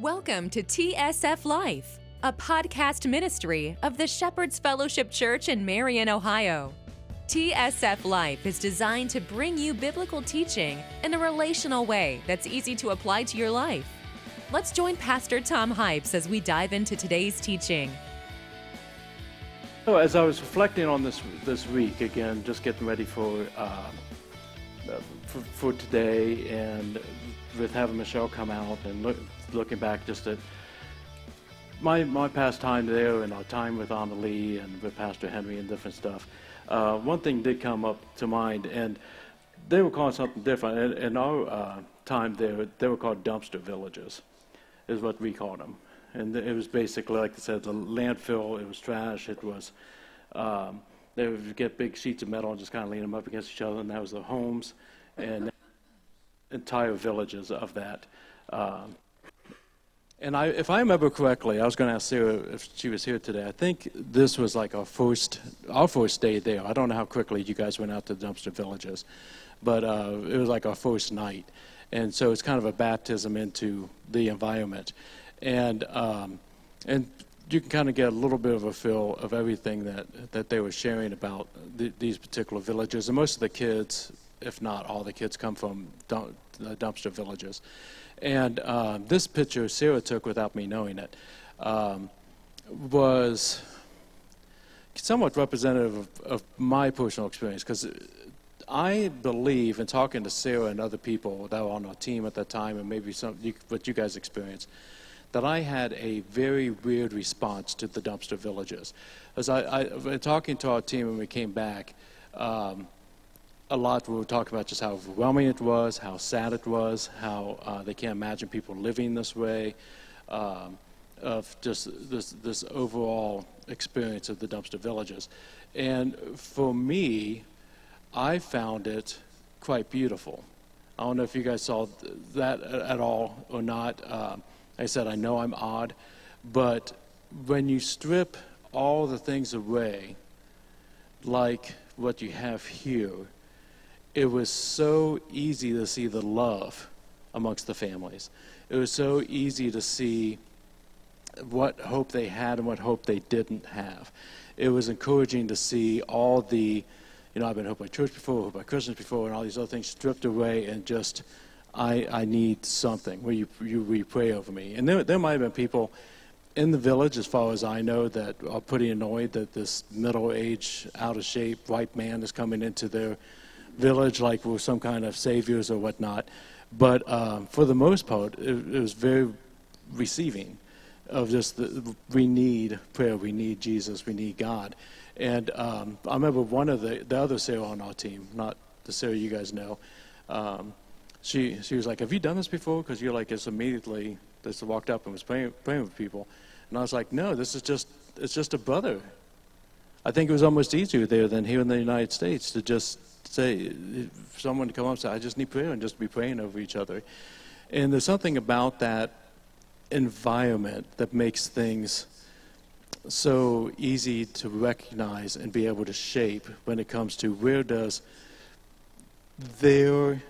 Welcome to TSF Life, a podcast ministry of the Shepherd's Fellowship Church in Marion, Ohio. TSF Life is designed to bring you biblical teaching in a relational way that's easy to apply to your life. Let's join Pastor Tom Hypes as we dive into today's teaching. So as I was reflecting on this week, again, just getting ready for today, and with having Michelle come out and looking back just at my past time there and our time with Anna Lee and with Pastor Henry and different stuff, one thing did come up to mind, and they were calling something different. In our time there, they were called dumpster villages, is what we called them. And it was basically, like I said, the landfill. It was trash. It was, they would get big sheets of metal and just kind of lean them up against each other, and that was the homes and entire villages of that. And if I remember correctly, I was going to ask Sarah if she was here today. I think this was like our first day there. I don't know how quickly you guys went out to the dumpster villages, but it was like our first night. And so it's kind of a baptism into the environment. And you can kind of get a little bit of a feel of everything that they were sharing about these particular villages. And most of the kids, if not all the kids, come from dumpster villages. And this picture Sarah took without me knowing it was somewhat representative of my personal experience, because I believe, in talking to Sarah and other people that were on our team at that time, and maybe what you guys experienced, that I had a very weird response to the dumpster villages. As I talking to our team when we came back, a lot we were talking about just how overwhelming it was, how sad it was, how they can't imagine people living this way, of just this overall experience of the dumpster villages. And for me, I found it quite beautiful. I don't know if you guys saw that at all or not. I said, I know I'm odd, but when you strip all the things away, like what you have here, it was so easy to see the love amongst the families. It was so easy to see what hope they had and what hope they didn't have. It was encouraging to see all the, I've been hope by church before, hope by Christians before, and all these other things stripped away, and just, I need something. Will you pray over me? And there might have been people in the village, as far as I know, that are pretty annoyed that this middle-aged, out-of-shape white man is coming into their village like we're some kind of saviors or whatnot. But for the most part, it was very receiving of just we need prayer, we need Jesus, we need God. And I remember one of the other Sarah on our team, not the Sarah you guys know, she was like, have you done this before? Because you're like, just immediately just walked up and was praying with people. And I was like, no, it's just a brother. I think it was almost easier there than here in the United States to just say, someone to come up and say, I just need prayer, and just be praying over each other. And there's something about that environment that makes things so easy to recognize and be able to shape when it comes to where does their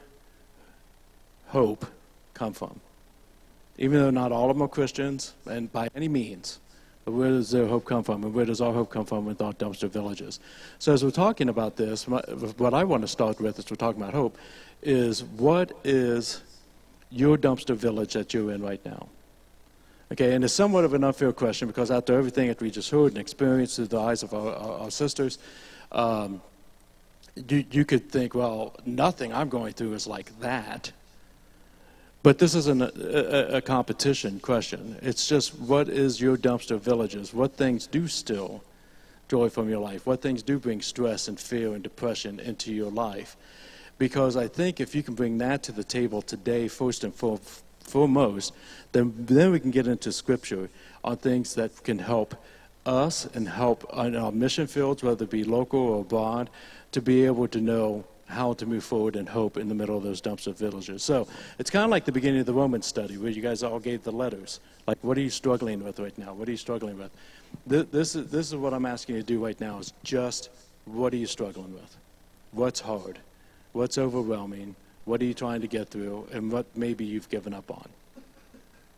hope come from. Even though not all of them are Christians, and by any means, but where does their hope come from, and where does our hope come from with our dumpster villages? So as we're talking about this, what I want to start with, as we're talking about hope, is what is your dumpster village that you're in right now? Okay, and it's somewhat of an unfair question, because after everything that we just heard and experienced through the eyes of our sisters, you could think, well, nothing I'm going through is like that. But this isn't a competition question. It's just, what is your dumpster villages? What things do steal joy from your life? What things do bring stress and fear and depression into your life? Because I think if you can bring that to the table today, first and foremost, then we can get into Scripture on things that can help us and help in our mission fields, whether it be local or abroad, to be able to know how to move forward in hope in the middle of those dumpster villages. So it's kind of like the beginning of the Romans study, where you guys all gave the letters. Like, what are you struggling with right now? What are you struggling with? This is what I'm asking you to do right now, is just, what are you struggling with? What's hard? What's overwhelming? What are you trying to get through? And what maybe you've given up on?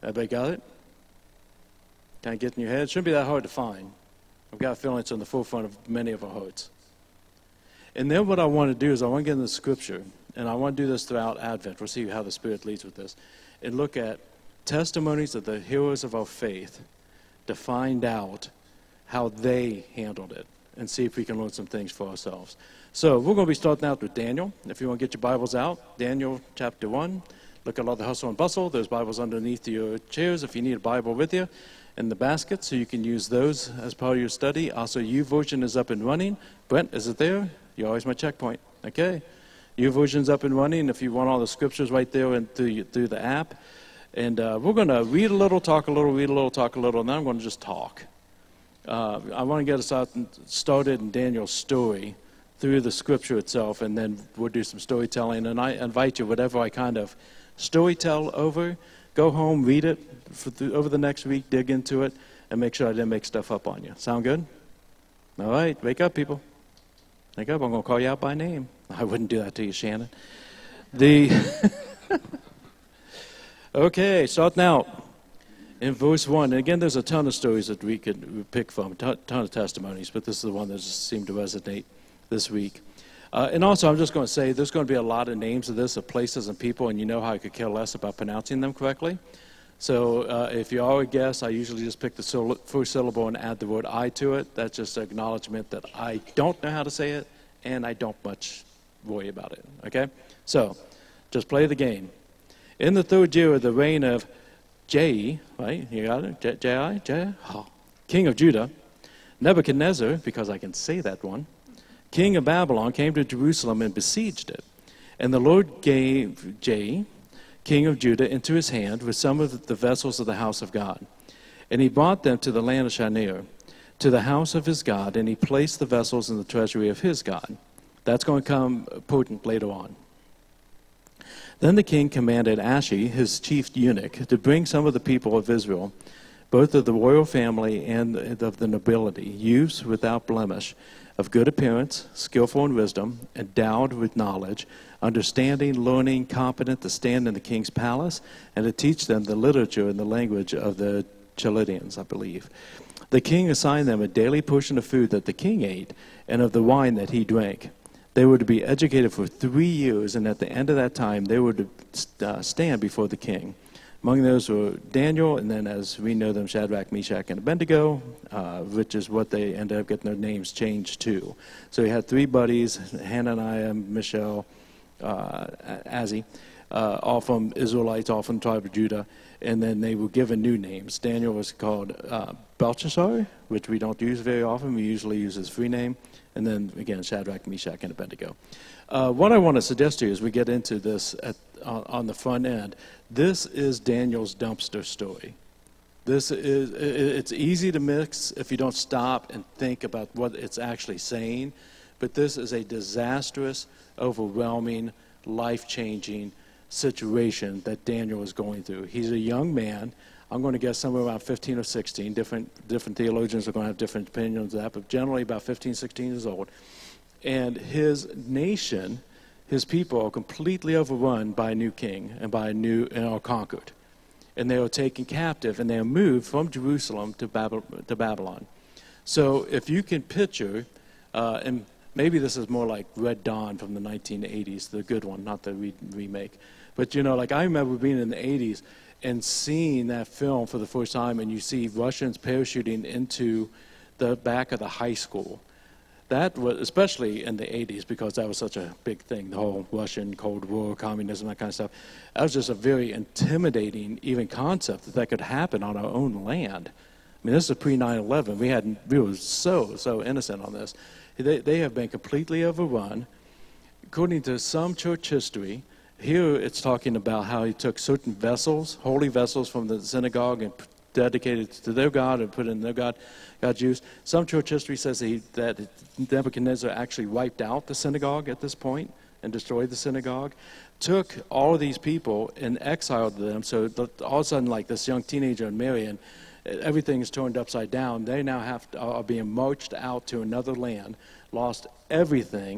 Everybody got it? Kind of get in your head? It shouldn't be that hard to find. I've got a feeling it's on the forefront of many of our hearts. And then what I want to do is I want to get into the scripture, and I want to do this throughout Advent. We'll see how the Spirit leads with this. And look at testimonies of the heroes of our faith to find out how they handled it and see if we can learn some things for ourselves. So we're going to be starting out with Daniel. If you want to get your Bibles out, Daniel chapter 1. Look at all the hustle and bustle. There's Bibles underneath your chairs if you need a Bible with you in the basket, so you can use those as part of your study. Also, YouVersion is up and running. Brent, is it there? You're always my checkpoint. Okay. YouVersion's up and running if you want all the scriptures right there and through the app. And we're going to read a little, talk a little, read a little, talk a little, and then I'm going to just talk. I want to get us started in Daniel's story through the scripture itself, and then we'll do some storytelling. And I invite you, whatever I kind of storytell over, go home, read it over the next week, dig into it, and make sure I didn't make stuff up on you. Sound good? All right, wake up, people. Wake up, I'm going to call you out by name. I wouldn't do that to you, Shannon. Okay, starting out in verse 1. And again, there's a ton of stories that we could pick from, a ton of testimonies, but this is the one that just seemed to resonate this week. And also, I'm just going to say, there's going to be a lot of names of this, of places and people, and you know how I could care less about pronouncing them correctly. So if you are a guest, I usually just pick the first syllable and add the word I to it. That's just an acknowledgement that I don't know how to say it, and I don't much worry about it, okay? So, just play the game. In the 3rd year of the reign of Jai, right? You got it? Jai? Oh. King of Judah, Nebuchadnezzar, because I can say that one, king of Babylon, came to Jerusalem and besieged it. And the Lord gave Jai, king of Judah, into his hand with some of the vessels of the house of God. And he brought them to the land of Shinar, to the house of his God, and he placed the vessels in the treasury of his God. That's going to come potent later on. Then the king commanded Ashi, his chief eunuch, to bring some of the people of Israel, both of the royal family and of the nobility, youths without blemish, of good appearance, skillful in wisdom, endowed with knowledge, understanding, learning, competent to stand in the king's palace, and to teach them the literature and the language of the Chaldeans, I believe. The king assigned them a daily portion of food that the king ate, and of the wine that he drank. They were to be educated for 3 years, and at the end of that time, they were to stand before the king. Among those were Daniel, and then as we know them, Shadrach, Meshach, and Abednego, which is what they ended up getting their names changed to. So he had 3 buddies, Hananiah, Mishael, Azzi, all from Israelites, all from the tribe of Judah, and then they were given new names. Daniel was called Belshazzar, which we don't use very often. We usually use his free name. And then, again, Shadrach, Meshach, and Abednego. What I want to suggest to you as we get into this on the front end, this is Daniel's dumpster story. It's easy to mix if you don't stop and think about what it's actually saying, but this is a disastrous, overwhelming, life-changing situation that Daniel is going through. He's a young man. I'm going to guess somewhere around 15 or 16. Different theologians are going to have different opinions of that, but generally about 15, 16 years old. And his nation, his people, are completely overrun by a new king and are conquered. And they are taken captive, and they are moved from Jerusalem to Babylon. So if you can picture, and maybe this is more like Red Dawn from the 1980s, the good one, not the remake. But, like I remember being in the 80s, and seeing that film for the first time, and you see Russians parachuting into the back of the high school. That was, especially in the 80s, because that was such a big thing, the whole Russian Cold War, communism, that kind of stuff. That was just a very intimidating even concept that could happen on our own land. I mean, this is pre-9/11. We were so innocent on this. They have been completely overrun. According to some church history, here it's talking about how he took certain vessels, holy vessels from the synagogue, and dedicated to their God and put in their God's use. Some church history says that Nebuchadnezzar actually wiped out the synagogue at this point and destroyed the synagogue, took all of these people and exiled them. So all of a sudden, like this young teenager in Marion, everything is turned upside down. They now are being marched out to another land, lost everything,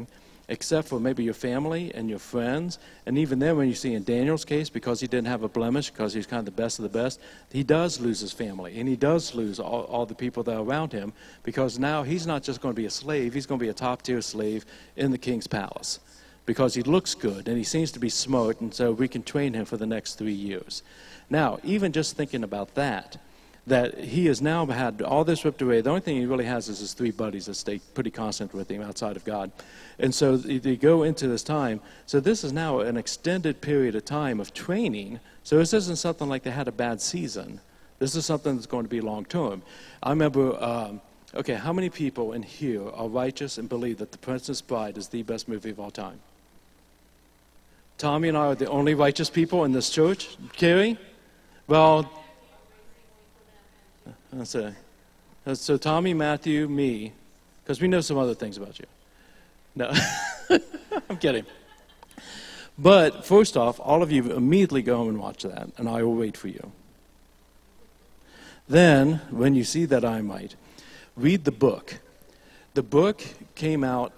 except for maybe your family and your friends. And even then, when you see in Daniel's case, because he didn't have a blemish, because he's kind of the best of the best, he does lose his family, and he does lose all the people that are around him, because now he's not just going to be a slave, he's going to be a top-tier slave in the king's palace, because he looks good, and he seems to be smart, and so we can train him for the next 3 years. Now, even just thinking about that he has now had all this ripped away. The only thing he really has is his 3 buddies that stay pretty constant with him outside of God. And so they go into this time. So this is now an extended period of time of training. So this isn't something like they had a bad season. This is something that's going to be long-term. I remember, okay, how many people in here are righteous and believe that The Princess Bride is the best movie of all time? Tommy and I are the only righteous people in this church. Carrie? Well, that's it. So Tommy, Matthew, me, because we know some other things about you. No, I'm kidding. But first off, all of you immediately go home and watch that, and I will wait for you. Then, when you see that I might, read the book. The book came out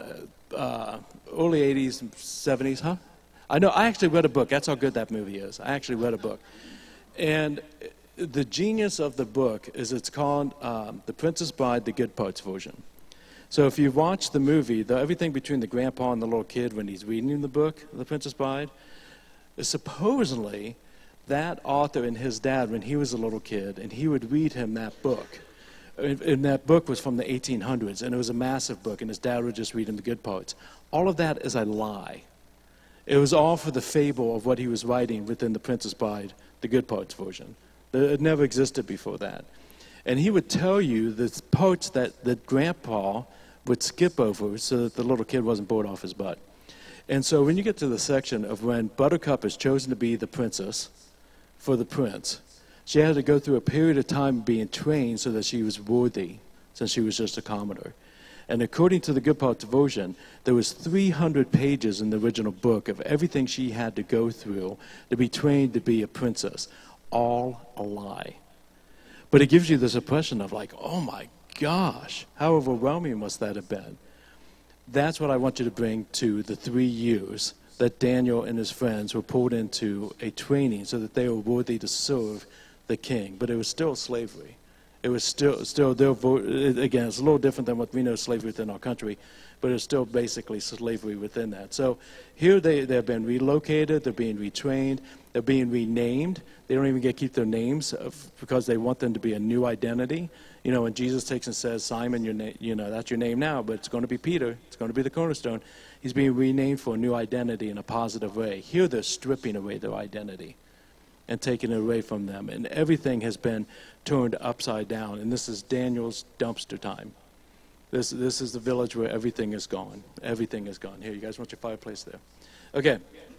early 80s and 70s, huh? I know, I actually read a book. That's how good that movie is. I actually read a book. And the genius of the book is it's called The Princess Bride, the Good Parts version. So if you watch the movie, everything between the grandpa and the little kid when he's reading the book, The Princess Bride, is supposedly that author and his dad when he was a little kid, and he would read him that book. And that book was from the 1800s, and it was a massive book, and his dad would just read him the good parts. All of that is a lie. It was all for the fable of what he was writing within The Princess Bride, the good parts version. It never existed before that. And he would tell you the parts that Grandpa would skip over so that the little kid wasn't bored off his butt. And so when you get to the section of when Buttercup is chosen to be the princess for the prince, she had to go through a period of time being trained so that she was worthy, since she was just a commoner. And according to the Good Parts version, there was 300 pages in the original book of everything she had to go through to be trained to be a princess. All a lie. But it gives you this impression of like, oh my gosh, how overwhelming must that have been? That's what I want you to bring to the 3 years that Daniel and his friends were pulled into a training so that they were worthy to serve the king. But it was still slavery. It was still again, it's a little different than what we know slavery within our country, but it's still basically slavery within that. So here they've been relocated, they're being retrained, they're being renamed. They don't even get to keep their names because they want them to be a new identity. You know, when Jesus takes and says, Simon, that's your name now, but it's going to be Peter. It's going to be the cornerstone. He's being renamed for a new identity in a positive way. Here they're stripping away their identity and taking it away from them. And everything has been turned upside down. And this is Daniel's dumpster time. This is the village where everything is gone. Everything is gone. Here, you guys want your fireplace there? Okay.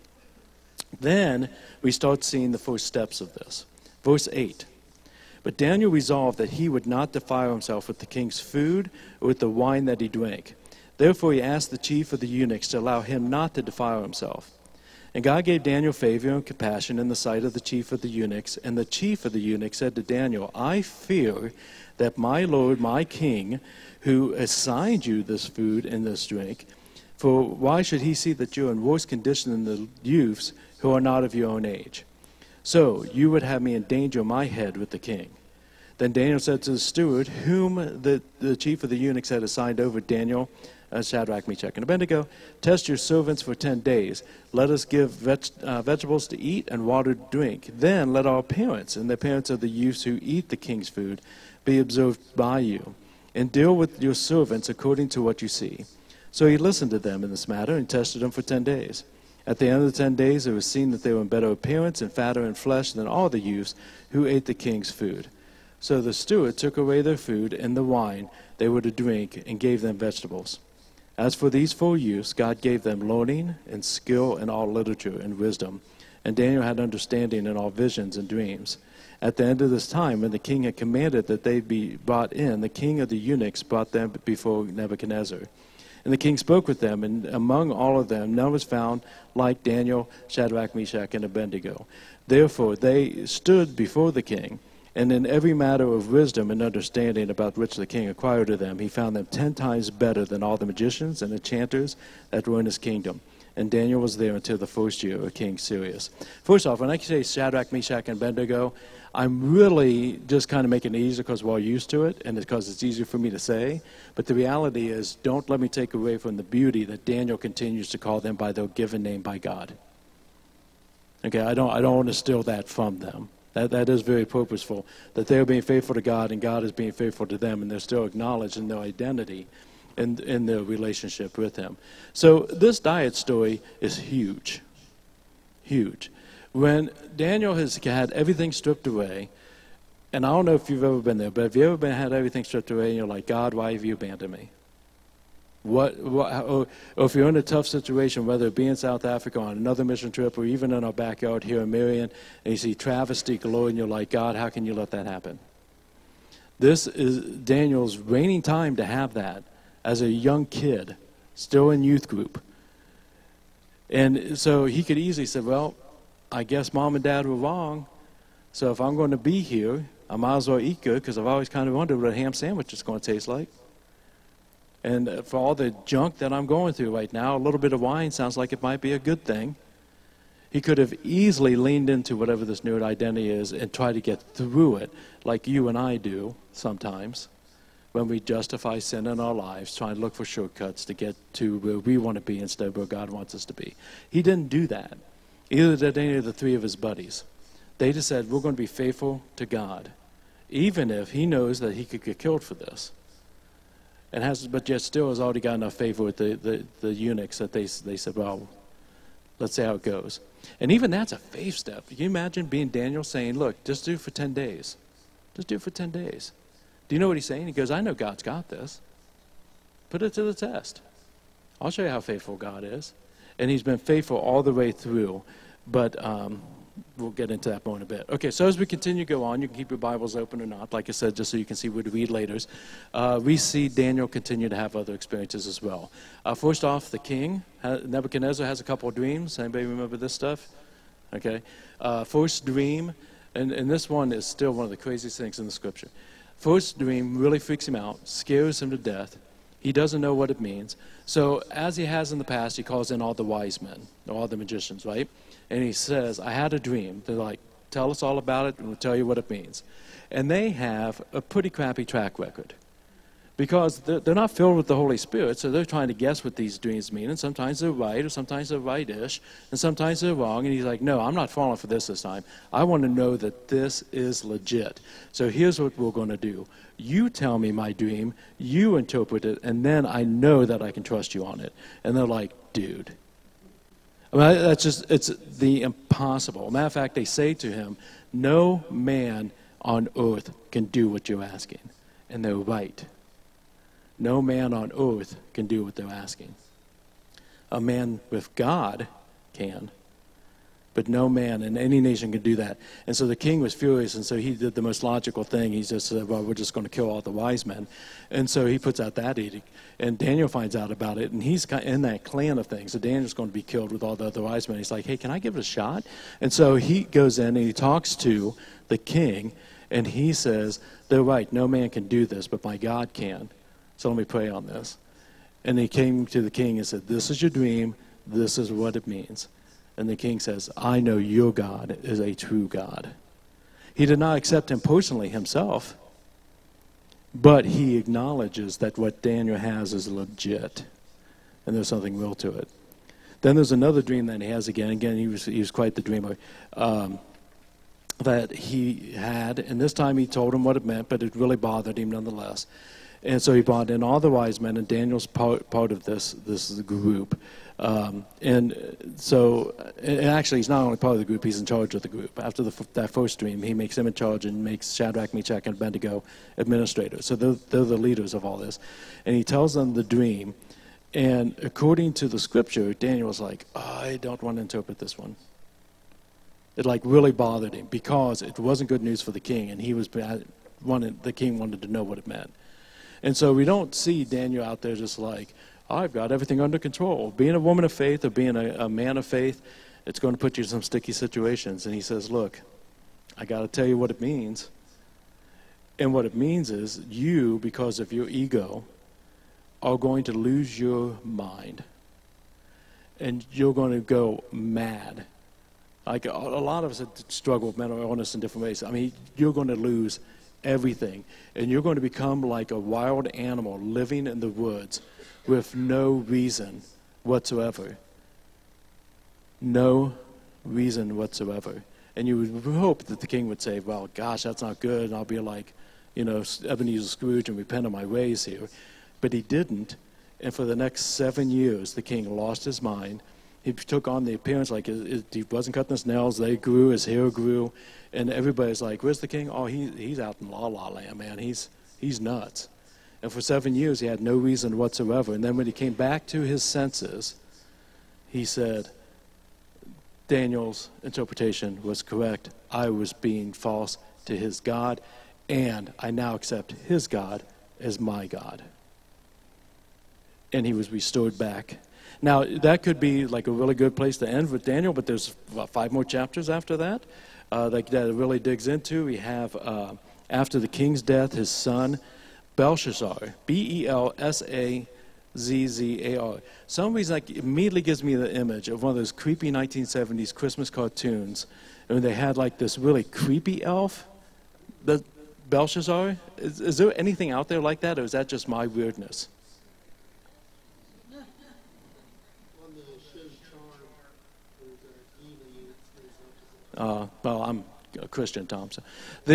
Then we start seeing the first steps of this. Verse 8. But Daniel resolved that he would not defile himself with the king's food or with the wine that he drank. Therefore he asked the chief of the eunuchs to allow him not to defile himself. And God gave Daniel favor and compassion in the sight of the chief of the eunuchs. And the chief of the eunuchs said to Daniel, I fear that my lord, my king, who assigned you this food and this drink, for why should he see that you're in worse condition than the youths who are not of your own age? So you would have me endanger my head with the king. Then Daniel said to the steward, whom the chief of the eunuchs had assigned over Daniel, Shadrach, Meshach, and Abednego, test your servants for 10 days. Let us give vegetables to eat and water to drink. Then let our parents and the parents of the youths who eat the king's food be observed by you, and deal with your servants according to what you see. So he listened to them in this matter and tested them for 10 days. At the end of the 10 days, it was seen that they were in better appearance and fatter in flesh than all the youths who ate the king's food. So the steward took away their food and the wine they were to drink and gave them vegetables. As for these 4 youths, God gave them learning and skill in all literature and wisdom. And Daniel had understanding in all visions and dreams. At the end of this time, when the king had commanded that they be brought in, the king of the eunuchs brought them before Nebuchadnezzar. And the king spoke with them, and among all of them none was found like Daniel, Shadrach, Meshach, and Abednego. Therefore they stood before the king, And in every matter of wisdom and understanding about which the king acquired of them, he found them 10 times better than all the magicians and enchanters that were in his kingdom. And Daniel was there until the first year of King Cyrus. First off, when I say Shadrach, Meshach, and Abednego, I'm really just kind of making it easier because we're all used to it and because it's easier for me to say. But the reality is, don't let me take away from the beauty that Daniel continues to call them by their given name by God. Okay, I don't want to steal that from them. That is very purposeful, that they're being faithful to God and God is being faithful to them, and they're still acknowledged in their identity in their relationship with him. So this diet story is huge. Huge. When Daniel has had everything stripped away, and I don't know if you've ever been there, but have you ever had everything stripped away and you're like, God, why have you abandoned me? Or if you're in a tough situation, whether it be in South Africa on another mission trip or even in our backyard here in Marion, and you see travesty galore and you're like, God, how can you let that happen? This is Daniel's reigning time to have that as a young kid, still in youth group. And so he could easily say, well, I guess mom and dad were wrong, so if I'm going to be here, I might as well eat good because I've always kind of wondered what a ham sandwich is going to taste like. And for all the junk that I'm going through right now, a little bit of wine sounds like it might be a good thing. He could have easily leaned into whatever this new identity is and tried to get through it like you and I do sometimes when we justify sin in our lives, trying to look for shortcuts to get to where we want to be instead of where God wants us to be. He didn't do that. Either did any of the three of his buddies. They just said, we're going to be faithful to God, even if he knows that he could get killed for this. But yet still has already got enough favor with the eunuchs that they said, well, let's see how it goes. And even that's a faith step. Can you imagine being Daniel saying, look, just do it for 10 days. Just do it for 10 days. Do you know what he's saying? He goes, I know God's got this. Put it to the test. I'll show you how faithful God is. And he's been faithful all the way through. But we'll get into that more in a bit. Okay, so as we continue to go on, you can keep your Bibles open or not, like I said, just so you can see where to read later. We see Daniel continue to have other experiences as well. First off, the king, Nebuchadnezzar, has a couple of dreams. Anybody remember this stuff? Okay. First dream, and this one is still one of the craziest things in the scripture. First dream really freaks him out, scares him to death. He doesn't know what it means. So as he has in the past, he calls in all the wise men, all the magicians, right? And he says, I had a dream. They're like, tell us all about it and we'll tell you what it means. And they have a pretty crappy track record because they're not filled with the Holy Spirit, so they're trying to guess what these dreams mean. And sometimes they're right or sometimes they're right-ish and sometimes they're wrong. And he's like, no, I'm not falling for this time. I want to know that this is legit. So here's what we're going to do. You tell me my dream, you interpret it, and then I know that I can trust you on it. And they're like, dude. I mean, it's the impossible. Matter of fact, they say to him, no man on earth can do what you're asking. And they're right. No man on earth can do what they're asking. A man with God can, but no man in any nation can do that. And so the king was furious, and so he did the most logical thing. He just said, well, we're just going to kill all the wise men. And so he puts out that edict. And Daniel finds out about it, and he's in that clan of things. So Daniel's going to be killed with all the other wise men. He's like, hey, can I give it a shot? And so he goes in, and he talks to the king, and he says, they're right, no man can do this, but my God can. So let me pray on this. And he came to the king and said, this is your dream, this is what it means. And the king says, I know your God is a true God. He did not accept him personally himself, but he acknowledges that what Daniel has is legit, and there's something real to it. Then there's another dream that he has again. Again, he was quite the dreamer that he had, and this time he told him what it meant, but it really bothered him nonetheless. And so he brought in all the wise men, and Daniel's part of this group. And actually, he's not only part of the group, he's in charge of the group. After that first dream, he makes him in charge and makes Shadrach, Meshach, and Abednego administrators. So they're the leaders of all this. And he tells them the dream. And according to the scripture, Daniel was like, I don't want to interpret this one. It really bothered him because it wasn't good news for the king, and the king wanted to know what it meant. And so we don't see Daniel out there just like, I've got everything under control. Being a woman of faith or being a man of faith, it's going to put you in some sticky situations. And he says, look, I got to tell you what it means. And what it means is you, because of your ego, are going to lose your mind. And you're going to go mad. Like a lot of us struggle with mental illness in different ways. I mean, you're going to lose everything. And you're going to become like a wild animal living in the woods with no reason whatsoever. No reason whatsoever. And you would hope that the king would say, well, gosh, that's not good. And I'll be like, Ebenezer Scrooge and repent of my ways here. But he didn't. And for the next 7 years, the king lost his mind. He took on the appearance like he wasn't cutting his nails. They grew, his hair grew. And everybody's like, where's the king? Oh, he's out in La La Land, man. He's nuts. And for 7 years, he had no reason whatsoever. And then when he came back to his senses, he said, Daniel's interpretation was correct. I was being false to his God, and I now accept his God as my God. And he was restored back. Now, that could be like a really good place to end with Daniel, but there's 5 more chapters after that that it really digs into. We have, after the king's death, his son, Belshazzar, Belsazzar. Some reason immediately gives me the image of one of those creepy 1970s Christmas cartoons, and they had like this really creepy elf, the Belshazzar. Is there anything out there like that, or is that just my weirdness? Well, I'm a Christian, Tom. So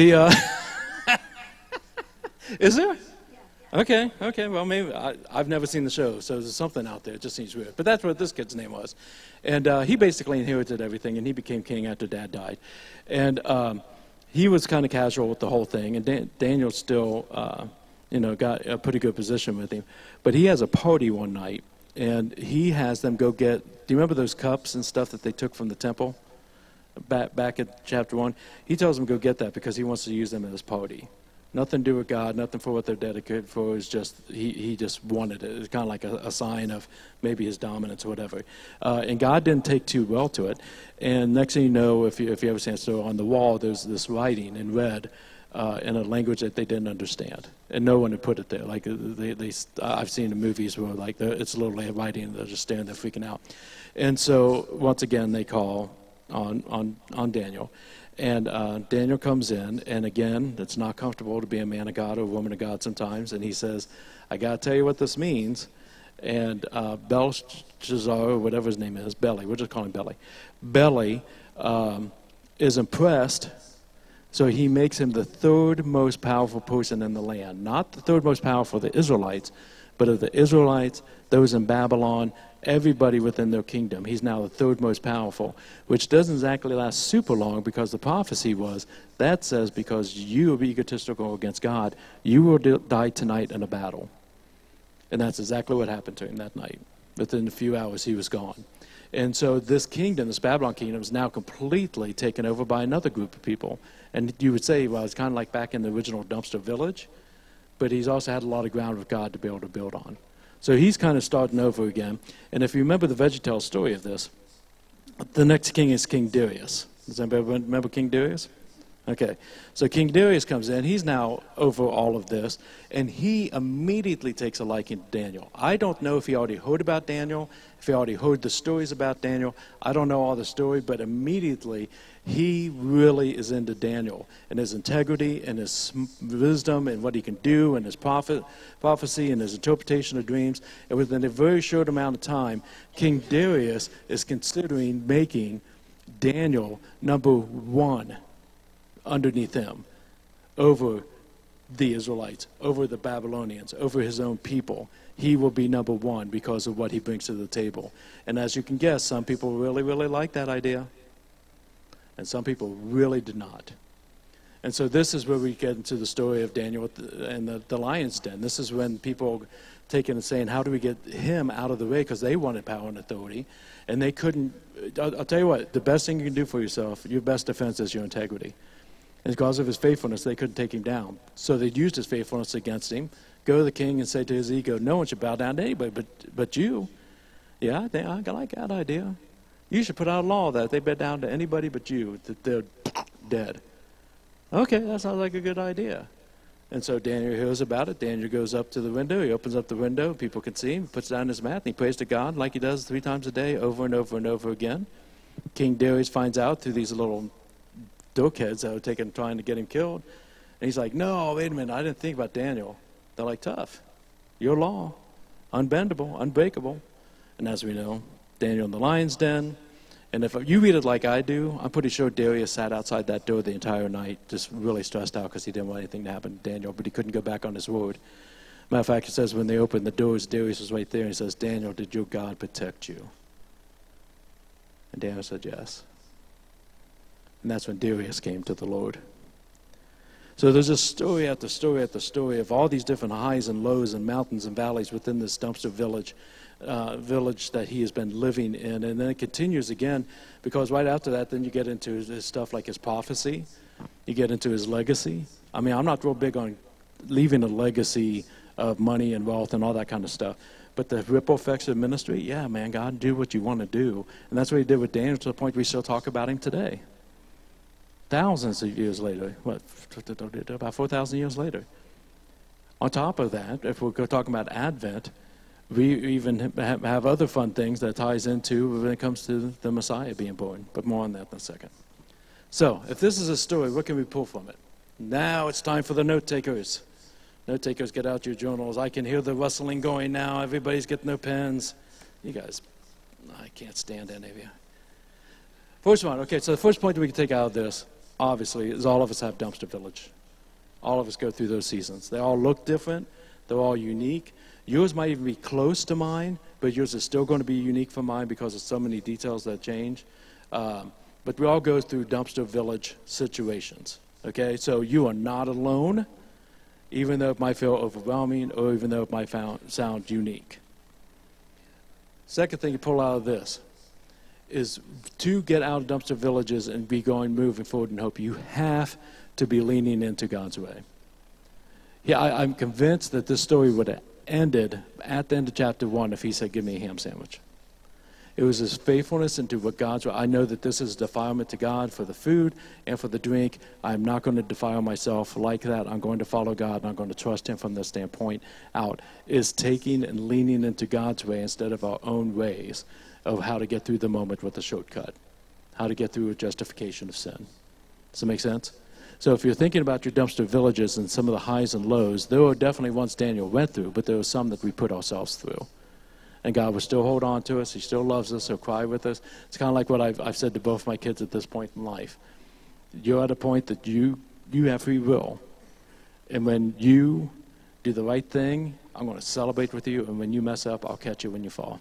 is there? Okay. Well, maybe I've never seen the show, so there's something out there. It just seems weird. But that's what this kid's name was, and he basically inherited everything, and he became king after Dad died, and he was kind of casual with the whole thing. And Daniel still, got a pretty good position with him, but he has a party one night, and he has them go get. Do you remember those cups and stuff that they took from the temple? Back at chapter 1, he tells them to go get that because he wants to use them at his party. Nothing to do with God, nothing for what they're dedicated for. It's just he just wanted it. It's kind of like a sign of maybe his dominance or whatever. And God didn't take too well to it. And next thing you know, if you ever see it, so on the wall there's this writing in red in a language that they didn't understand, and no one had put it there. Like I've seen in movies where like it's literally a writing, and they're just staring there freaking out. And so once again they call on Daniel. And Daniel comes in, and again, it's not comfortable to be a man of God or a woman of God sometimes, and he says, I got to tell you what this means. And Belshazzar, or whatever his name is, Belly, we'll just call him Belly. Belly is impressed, so he makes him the 3rd most powerful person in the land. Not the 3rd most powerful of the Israelites, but of the Israelites, those in Babylon, everybody within their kingdom. He's now the 3rd most powerful, which doesn't exactly last super long, because the prophecy was, that says because you are egotistical against God, you will die tonight in a battle. And that's exactly what happened to him that night. Within a few hours, he was gone. And so this kingdom, this Babylon kingdom, is now completely taken over by another group of people. And you would say, well, it's kind of like back in the original dumpster village, but he's also had a lot of ground with God to be able to build on. So he's kind of starting over again. And if you remember the VeggieTales story of this, the next king is King Darius. Does anybody remember King Darius? Okay. So King Darius comes in. He's now over all of this. And he immediately takes a liking to Daniel. I don't know if he already heard about Daniel, if he already heard the stories about Daniel. I don't know all the story, but immediately he really is into Daniel and his integrity and his wisdom and what he can do and his prophecy and his interpretation of dreams. And within a very short amount of time, King Darius is considering making Daniel number 1 underneath him over the Israelites, over the Babylonians, over his own people. He will be number 1 because of what he brings to the table. And as you can guess, some people really, really like that idea. And some people really did not. And so this is where we get into the story of Daniel and the lion's den. This is when people take it and saying, how do we get him out of the way? Because they wanted power and authority. And they couldn't. I'll tell you what, the best thing you can do for yourself, your best defense is your integrity. And because of his faithfulness, they couldn't take him down. So they used his faithfulness against him. Go to the king and say to his ego, no one should bow down to anybody but you. Yeah, I like that idea. You should put out a law that if they bow down to anybody but you, that they're dead. Okay, that sounds like a good idea. And so Daniel hears about it. Daniel goes up to the window. He opens up the window. People can see him. Puts down his mat, and he prays to God like he does 3 times a day, over and over and over again. King Darius finds out through these little dokeheads that are trying to get him killed. And he's like, no, wait a minute. I didn't think about Daniel. They're like, tough. Your law, unbendable, unbreakable. And as we know, Daniel in the lion's den. And if you read it like I do, I'm pretty sure Darius sat outside that door the entire night, just really stressed out because he didn't want anything to happen to Daniel, but he couldn't go back on his word. Matter of fact, it says when they opened the doors, Darius was right there, and he says, Daniel, did your God protect you? And Daniel said, yes. And that's when Darius came to the Lord. So there's a story after story after story of all these different highs and lows and mountains and valleys within this dumpster village that he has been living in. And then it continues again, because right after that, then you get into his stuff like his prophecy. You get into his legacy. I mean, I'm not real big on leaving a legacy of money and wealth and all that kind of stuff. But the ripple effects of ministry, yeah, man, God, do what you want to do. And that's what he did with Daniel, to the point we still talk about him today. Thousands of years later, about 4,000 years later. On top of that, if we're talking about Advent, we even have other fun things that ties into when it comes to the Messiah being born. But more on that in a second. So, if this is a story, what can we pull from it? Now it's time for the note takers. Note takers, get out your journals. I can hear the rustling going now. Everybody's getting their pens. You guys, I can't stand any of you. First one, okay, so the first point that we can take out of this, obviously, is all of us have dumpster village. All of us go through those seasons. They all look different. They're all unique. Yours might even be close to mine, but yours is still going to be unique from mine because of so many details that change. But we all go through dumpster village situations, okay? So you are not alone, even though it might feel overwhelming or even though it might sound unique. Second thing you pull out of this is to get out of dumpster villages and be moving forward in hope, you have to be leaning into God's way. Yeah, I'm convinced that this story would have ended at the end of chapter 1 if he said, give me a ham sandwich. It was his faithfulness into what God's way. I know that this is defilement to God for the food and for the drink. I'm not going to defile myself like that. I'm going to follow God, and I'm going to trust him from this standpoint out. Is taking and leaning into God's way instead of our own ways of how to get through the moment with a shortcut, how to get through a justification of sin. Does that make sense? So if you're thinking about your dumpster villages and some of the highs and lows, there were definitely ones Daniel went through, but there were some that we put ourselves through. And God will still hold on to us. He still loves us. He'll cry with us. It's kind of like what I've said to both my kids at this point in life. You're at a point that you have free will. And when you do the right thing, I'm going to celebrate with you. And when you mess up, I'll catch you when you fall.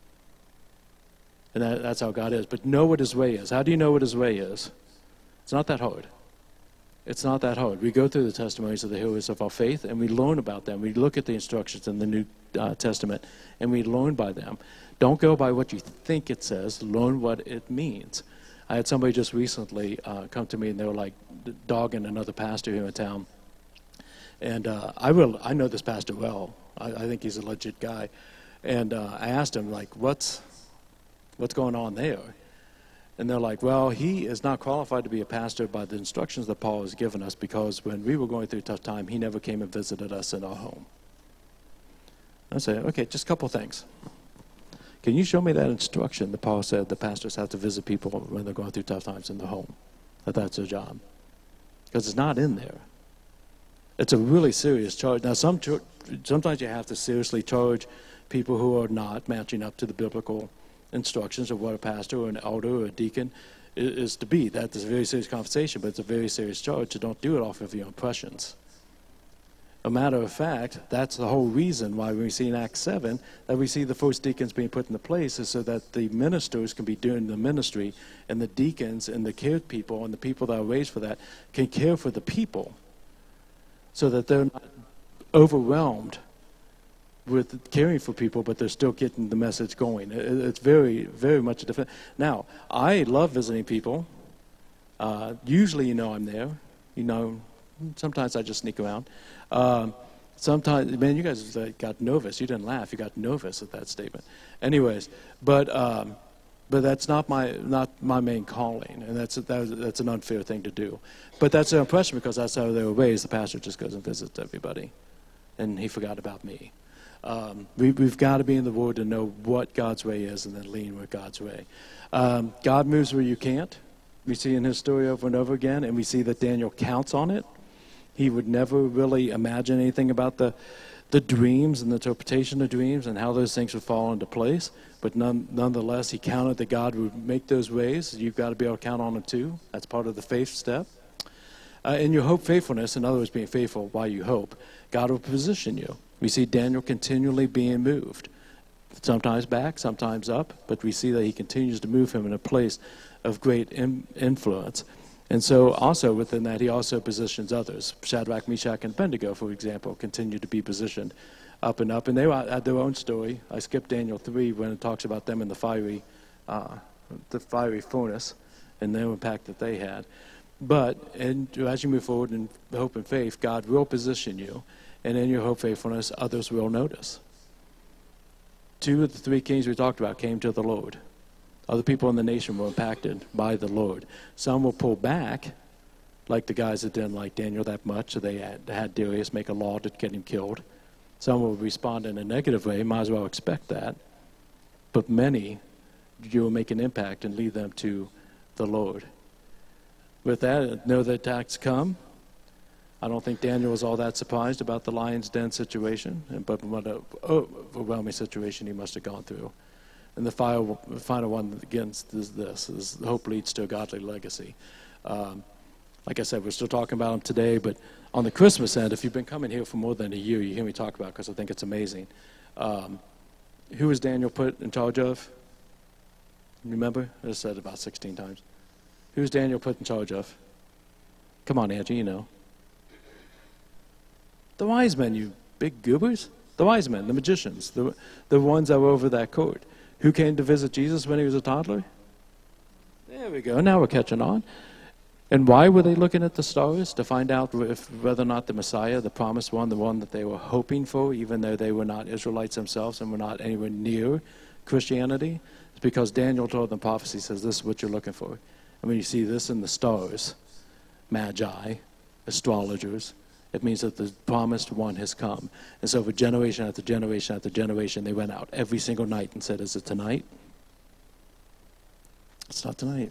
And that's how God is. But know what his way is. How do you know what his way is? It's not that hard. It's not that hard. We go through the testimonies of the heroes of our faith, and we learn about them. We look at the instructions in the New Testament, and we learn by them. Don't go by what you think it says. Learn what it means. I had somebody just recently come to me, and they were like dogging another pastor here in town. And I know this pastor well. I think he's a legit guy. And I asked him, like, what's going on there? And they're like, well, he is not qualified to be a pastor by the instructions that Paul has given us, because when we were going through a tough time, he never came and visited us in our home. I said, okay, just a couple things. Can you show me that instruction that Paul said the pastors have to visit people when they're going through tough times in the home, that's their job? Because it's not in there. It's a really serious charge. Now, sometimes you have to seriously charge people who are not matching up to the biblical instructions of what a pastor or an elder or a deacon is to be. That is a very serious conversation, but it's a very serious charge, so don't do it off of your impressions. A matter of fact, that's the whole reason why we see in Acts 7 that we see the first deacons being put into place, is so that the ministers can be doing the ministry, and the deacons and the care people and the people that are raised for that can care for the people, so that they're not overwhelmed with caring for people, but they're still getting the message going. It's very, very much a different. Now, I love visiting people. Usually, I'm there. Sometimes I just sneak around. Sometimes, man, you guys got nervous. You didn't laugh. You got nervous at that statement. Anyways, but But that's not my main calling, and that's an unfair thing to do. But that's an impression because that's how they were raised. The pastor just goes and visits everybody, and he forgot about me. We've got to be in the Word to know what God's way is and then lean with God's way. God moves where you can't. We see in his story over and over again, and we see that Daniel counts on it. He would never really imagine anything about the dreams and the interpretation of dreams and how those things would fall into place. But nonetheless, he counted that God would make those ways. You've got to be able to count on it too. That's part of the faith step. In your hope faithfulness, in other words, being faithful while you hope, God will position you. We see Daniel continually being moved, sometimes back, sometimes up, but we see that he continues to move him in a place of great influence. And so also within that, he also positions others. Shadrach, Meshach, and Abednego, for example, continue to be positioned up and up. And they had their own story. I skipped Daniel 3 when it talks about them in the fiery furnace and the impact that they had. But as you move forward in hope and faith, God will position you. And in your hope, faithfulness, others will notice. 2 of the 3 kings we talked about came to the Lord. Other people in the nation were impacted by the Lord. Some will pull back, like the guys that didn't like Daniel that much, so they had Darius make a law to get him killed. Some will respond in a negative way, might as well expect that. But many, you will make an impact and lead them to the Lord. With that, know that attacks come. I don't think Daniel was all that surprised about the lion's den situation, but what an overwhelming situation he must have gone through. And the final one against is hope leads to a godly legacy. Like I said, we're still talking about them today, but on the Christmas end, if you've been coming here for more than a year, you hear me talk about it because I think it's amazing. Who was Daniel put in charge of? Remember? I said it about 16 times. Who was Daniel put in charge of? Come on, Angie, you know. The wise men, you big goobers. The wise men, the magicians, the ones that were over that court. Who came to visit Jesus when he was a toddler? There we go. Now we're catching on. And why were they looking at the stars? To find out whether or not the Messiah, the promised one, the one that they were hoping for, even though they were not Israelites themselves and were not anywhere near Christianity. It's because Daniel told them prophecy, says this is what you're looking for. And when you see this in the stars, magi, astrologers, it means that the promised one has come. And so for generation after generation after generation, they went out every single night and said, is it tonight? It's not tonight.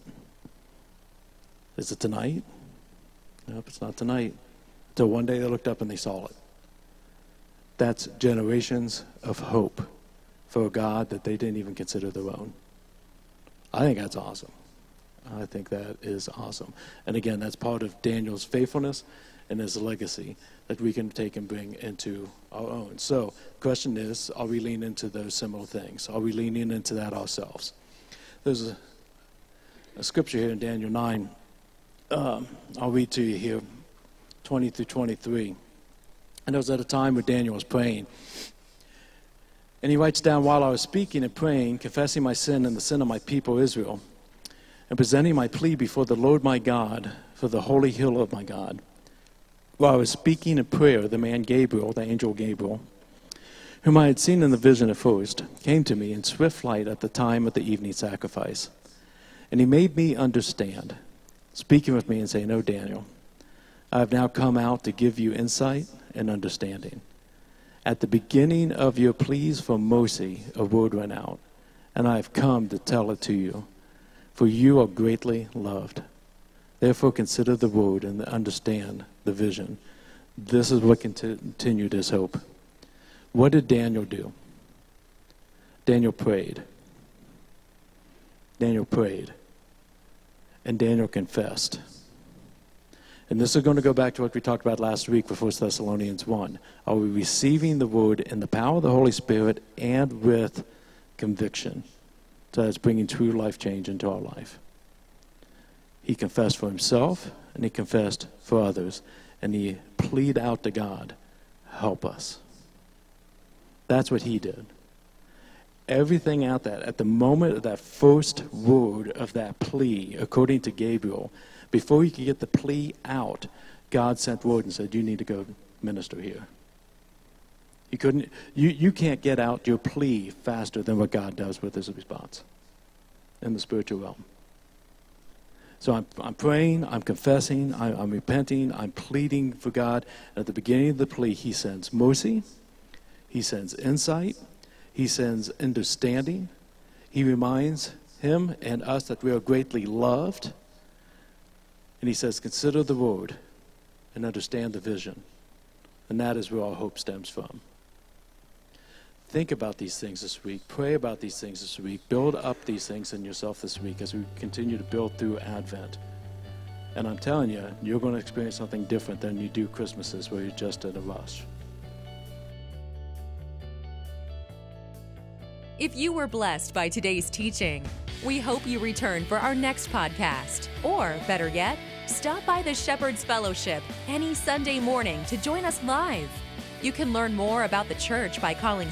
Is it tonight? Nope, it's not tonight. Until one day they looked up and they saw it. That's generations of hope for a God that they didn't even consider their own. I think that's awesome. I think that is awesome. And again, that's part of Daniel's faithfulness and his legacy that we can take and bring into our own. So the question is, are we leaning into those similar things? Are we leaning into that ourselves? There's a scripture here in Daniel 9. I'll read to you here, 20 through 23. And it was at a time where Daniel was praying. And he writes down, while I was speaking and praying, confessing my sin and the sin of my people Israel, and presenting my plea before the Lord my God for the holy hill of my God. While I was speaking in prayer, the man Gabriel, the angel Gabriel, whom I had seen in the vision at first, came to me in swift flight at the time of the evening sacrifice. And he made me understand, speaking with me and saying, "O Daniel, I have now come out to give you insight and understanding. At the beginning of your pleas for mercy, a word went out, and I have come to tell it to you, for you are greatly loved. Therefore consider the word and understand the vision." This is what continued his hope. What did Daniel do? Daniel prayed. Daniel prayed. And Daniel confessed. And this is going to go back to what we talked about last week with 1 Thessalonians 1. Are we receiving the word in the power of the Holy Spirit and with conviction? So that's bringing true life change into our life. He confessed for himself, and he confessed for others, and he pleaded out to God, help us. That's what he did. Everything out that, at the moment of that first word of that plea, according to Gabriel, before he could get the plea out, God sent word and said, you need to go minister here. You can't get out your plea faster than what God does with his response. in the spiritual realm. So I'm praying, I'm confessing, I'm repenting, I'm pleading for God. At the beginning of the plea, he sends mercy, he sends insight, he sends understanding. He reminds him and us that we are greatly loved. And he says, consider the road and understand the vision. And that is where our hope stems from. Think about these things this week. Pray about these things this week. Build up these things in yourself this week as we continue to build through Advent. And I'm telling you, you're going to experience something different than you do Christmases where you're just in a rush. If you were blessed by today's teaching, we hope you return for our next podcast. Or, better yet, stop by the Shepherd's Fellowship any Sunday morning to join us live. You can learn more about the church by calling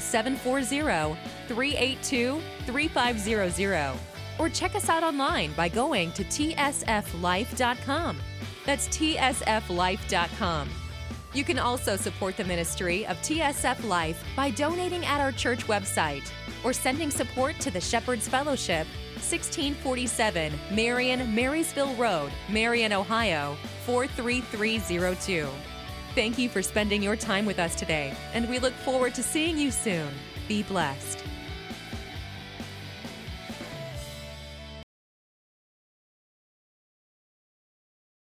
740-382-3500 or check us out online by going to tsflife.com. That's tsflife.com. You can also support the ministry of TSF Life by donating at our church website or sending support to the Shepherd's Fellowship, 1647 Marion Marysville Road, Marion, Ohio, 43302. Thank you for spending your time with us today, and we look forward to seeing you soon. Be blessed.